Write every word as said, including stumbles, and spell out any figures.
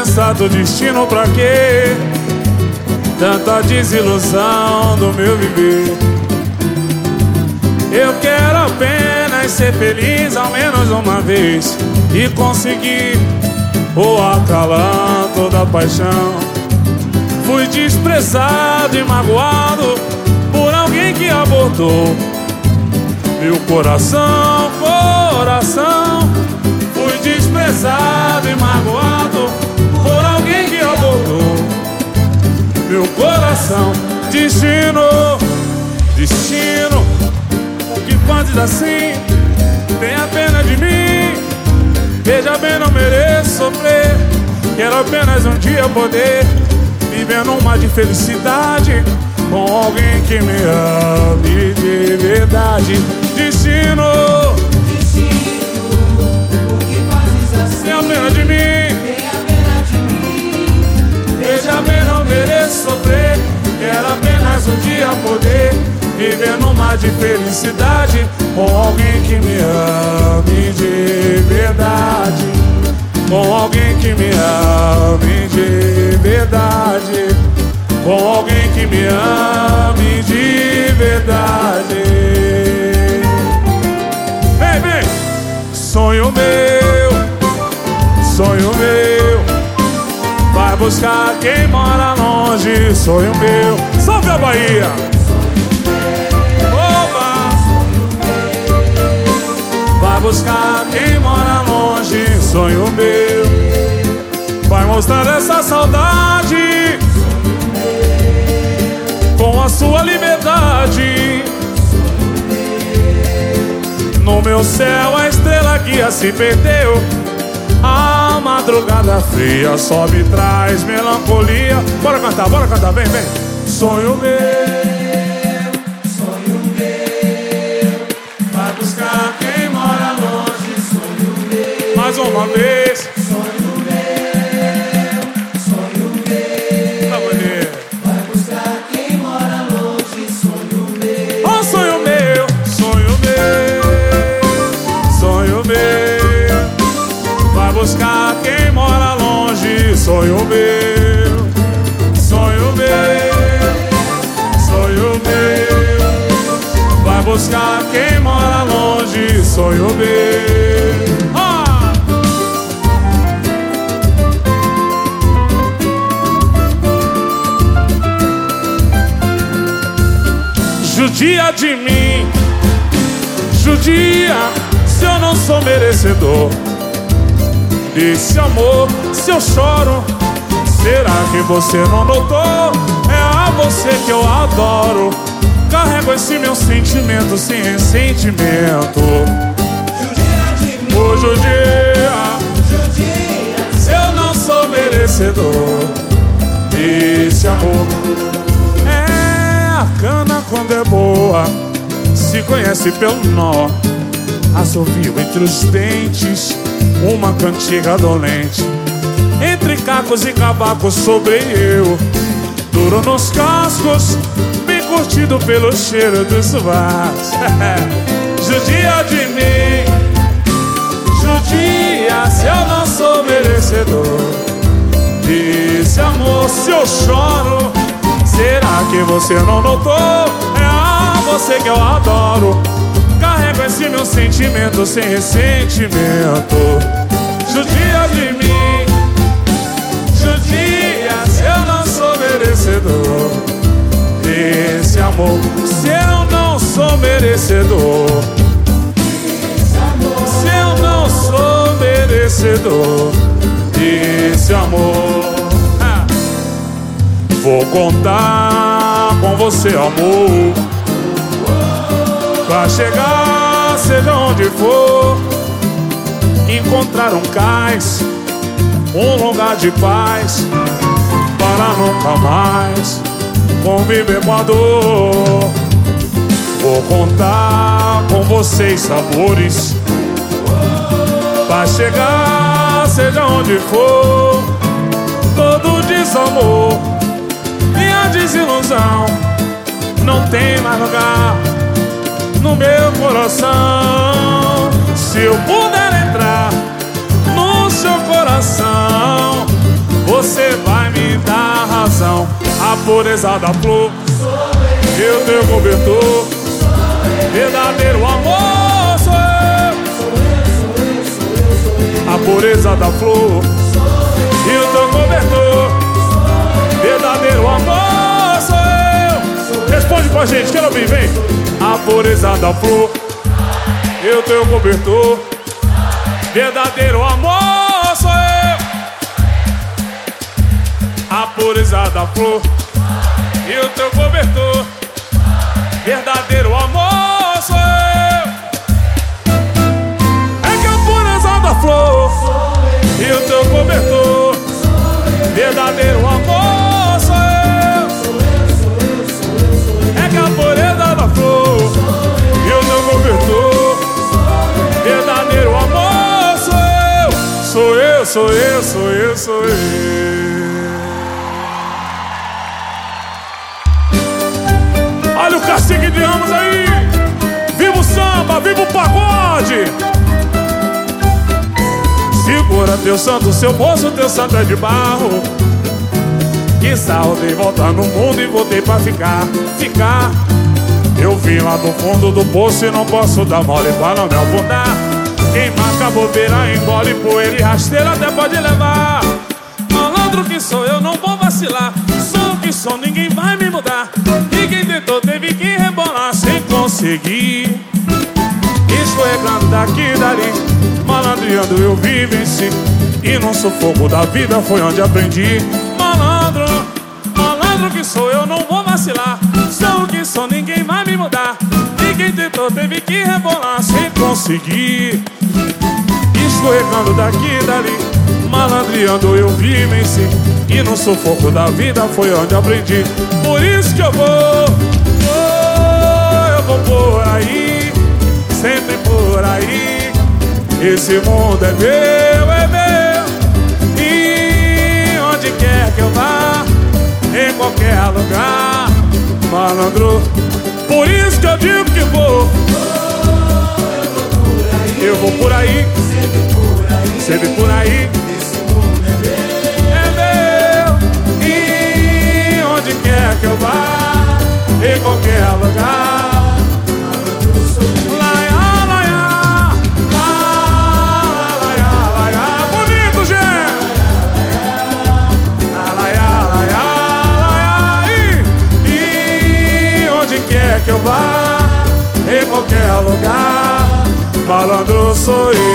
promessa do destino, pra quê? Tanta desilusão do meu viver. Eu quero apenas ser feliz ao menos uma vez e conseguir o acalanto da paixão. Fui desprezado e magoado por alguém que abortou meu coração, coração. Fui desprezado e magoado por alguém que abortou meu coração. Destino, destino, que fazes assim, tenha pena de mim. Veja bem, não mereço sofrer. Quero apenas um dia poder viver numa de felicidade com alguém que me ame de verdade. Destino, destino, o que fazes assim? tenha pena de mim. Tenha pena de mim. Veja bem, não mereço sofrer. Quero apenas um dia poder viver numa de felicidade com alguém que me ame de verdade. Com alguém que me ame de verdade. Com alguém que me ame de verdade. Vem, vem! Sonho meu, sonho meu, vai buscar quem mora longe. Sonho meu, salve a Bahia! Oba! Vai buscar quem mora longe. Sonho meu, vai mostrar essa saudade com a sua liberdade. No meu céu a estrela guia se perdeu. A madrugada fria só me traz melancolia. Bora cantar, bora cantar, vem, vem. Sonho meu, sonho meu, vai buscar quem mora longe. Sonho meu, mais uma vez. Sonho meu, sonho meu, Vai, mulher. vai buscar quem mora longe. Sonho meu, Oh, sonho meu, sonho meu, sonho meu, vai buscar quem mora longe. Sonho meu, sonho meu, sonho meu, vai buscar quem mora longe. Sonho meu. Ah! Judia de mim, judia se eu não sou merecedor desse amor. Se eu choro, será que você não notou? É a você que eu adoro. Carrego esse meu sentimento sem ressentimento. judia de mim, Ô judia, judia, se eu não sou merecedor desse amor. É, a cana quando é boa se conhece pelo nó. Assovio entre os dentes uma cantiga dolente. Entre cacos e cavacos sobrei eu, duro nos cascos, bem curtido pelo cheiro dos sovacos. Judia de mim, judia se eu não sou merecedor desse amor. Se eu choro, será que você não notou? É a você que eu adoro. Carrego esse meu sentimento sem ressentimento. Judia de mim, judia se eu não sou merecedor desse amor. Se eu não sou merecedor, se eu não sou merecedor desse amor. Ah. Vou contar com você, amor, pra chegar, seja onde for, encontrar um cais, um lugar de paz, para nunca mais conviver com a dor. Vou contar com vocês, sabores, pra chegar, seja onde for, todo desamor e a desilusão não tem mais lugar no meu coração. Se eu puder entrar no seu coração, você vai me dar razão. A pureza da flor, eu teu cobertor, verdadeiro amor sou eu. A pureza da flor, eu teu cobertor, verdadeiro amor sou eu. Responde pra gente, quero ouvir, vem. A pureza da flor, eu teu cobertor, verdadeiro amor sou eu. A pureza da flor, eu teu cobertor, verdadeiro amor sou eu. É que a pureza da flor, eu teu cobertor, verdadeiro amor sou eu. É que a pureza da flor, eu teu cobertor, verdadeiro amor sou eu. Sou eu, sou eu, sou eu, sou eu. Olha o cacique de Ramos aí. Viva o samba, viva o pagode. Segura teu santo, seu bolso, teu santo é de barro. Que saudei voltar no mundo e voltei pra ficar, ficar. Eu vim lá do fundo do poço e não posso dar mole pra não me afundar. Quem marca a bobeira engole poeira e rasteira até pode levar. Malandro que sou eu, não vou vacilar. Sou o que sou, ninguém vai me mudar. E quem tentou teve que rebolar sem conseguir. Escorregando daqui e dali, malandreando eu vivenci. E no sufoco da vida foi onde aprendi. Malandro, malandro que sou eu, não vou vacilar. Sou o que sou, ninguém vai me mudar. E quem tentou teve que rebolar sem conseguir. Escorregando daqui e dali, malandreando eu vivenci. E no sufoco da vida foi onde aprendi. Por isso que eu vou, oh, eu vou por aí, sempre por aí. Esse mundo é meu, é meu. E onde quer que eu vá, em qualquer lugar, malandro. Por isso que eu digo que vou, eu vou por aí, sempre por aí. Que eu vá em qualquer lugar. Laia, laia, laia, laia, bonito, gente. Laia, laia, laia. E, e onde quer que eu vá, em qualquer lugar, malandro sou eu.